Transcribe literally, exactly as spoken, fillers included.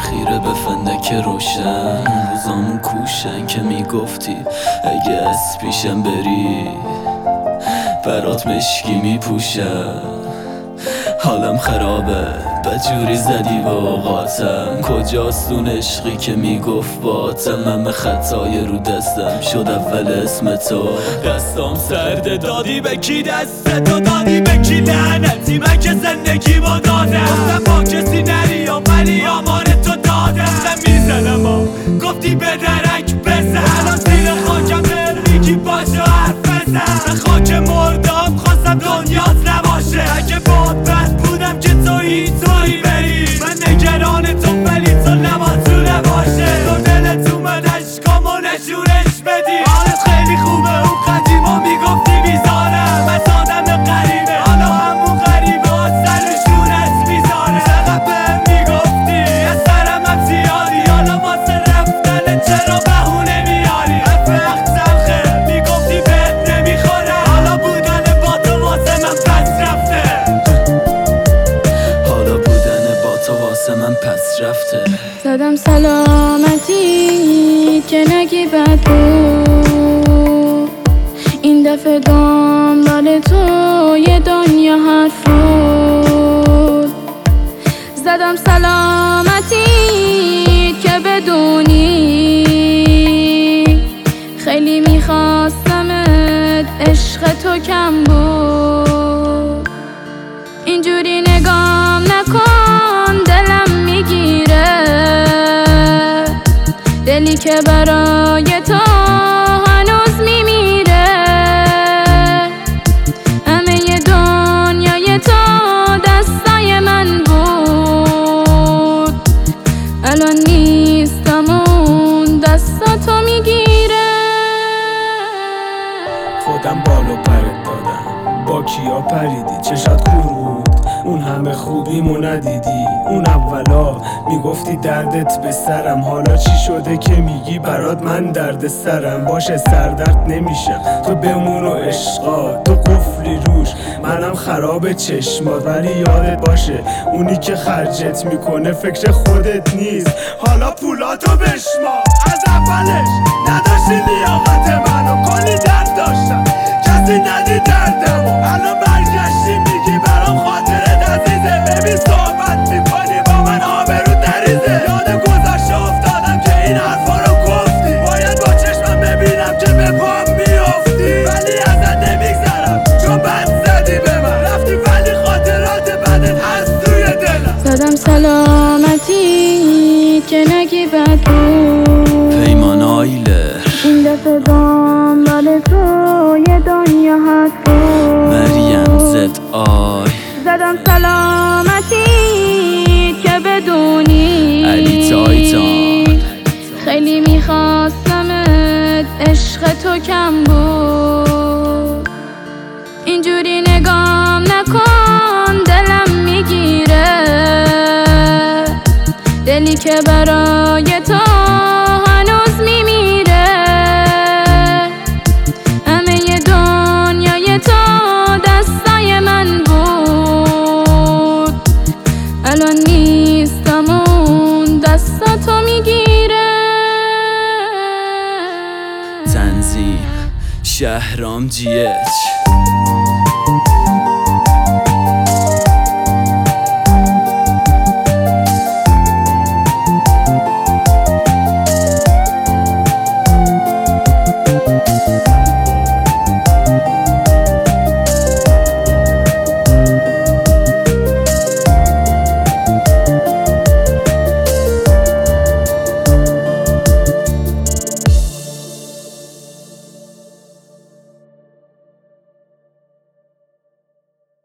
خیره به فندک روشن، روزامون کوشن که میگفتی اگه از پیشم بری برات مشکی میپوشم. حالم خرابه بجوری زدی با اوقاتم، کجاست اون عشقی که میگفت باطل؟ من خطای رو دستم شد اول اسم تو، دستام سرده دادی به کی دستتو دادی به کی؟ لعنتی من که زندگی با دادم، گفتم با کسی نری یا ولی آمار تو دادم. دستم میزنم و گفتی به درک بزن، الان زیر خاکم میگی باشه حرف بزن. به خاک مردام خواستم دنیات نباشه، اگه باد بد بودم که تویی تویی بری. من نگران تو ولی تو نباید تو نباشه، تو دلت اومد عشقامو نشونش بدی. حالت خیلی خوبه اون قدیما میگفتی بیزارم، از آدم غریبه حالا همون غریبه ها سرشونت میذاره. فقط بهم میگفتی از سرم هم زیادی، حالا واسه رفتن چرا بهونه میاری؟ از وقت سلخه میگفتی بهت نمیخوره، حالا بودن با تو واسه من پس رفته. حالا بودن با تو واسه من پس رفته. زدم سلامتی که نگی بد بود، این دفعه دنبال تو یه دنیا حرف بود. زدم سلامتی که بدونی خیلی میخواستمت، عشق تو کم بود. اینجوری نگام نکن دلم میگیره، دلی که برای تو هنوز میمیره. همه دنیای تو دستای من بود، الان نیستم اون دستا تو میگیره. خودم بالو پرت دادم با کیا پریدی چشات کورود، اون همه خوبیمو ندیدی. اون اولا میگفتی دردت به سرم، حالا چی شده که میگی برات من درد سرم؟ باشه سردرد نمیشم تو بمون و عشقا تو قفلی روش، منم خراب چشمات. ولی یادت باشه اونی که خرجت میکنه فکر خودت نیست. حالا پولاتو بشما از اولش نداشتی لیاقت منو، کلی درد داشتم کسی ندید دردمو، الان برگشتی میگی برام خاطرت عزیزه. ببین صحبت میکنی با من آبرو نریزه، یاد گذشته افتادم که این حرفا رو گفتی. باید با چشمم ببینم که به پام میافتی، ولی ازت نمیگذرم چون بد زدی به من، رفتی ولی خاطرات بدت هست توی دلم. زدم سلامتی که نگی بد بود، پیمان آیلر این دفعه دنبال تو یه دنیا حرف بود. مریم زد آی زدم سلامتی که بدونی علی تایتان خیلی میخواستمت، عشق تو کم بود. اینجوری نگام نکن دلم میگیره، دلی که برای تو هنوز میمیره. همه دنیای تو دستای من بود، الان نیستم اون دستا تو میگیره. تنظیم شهرام جی اچ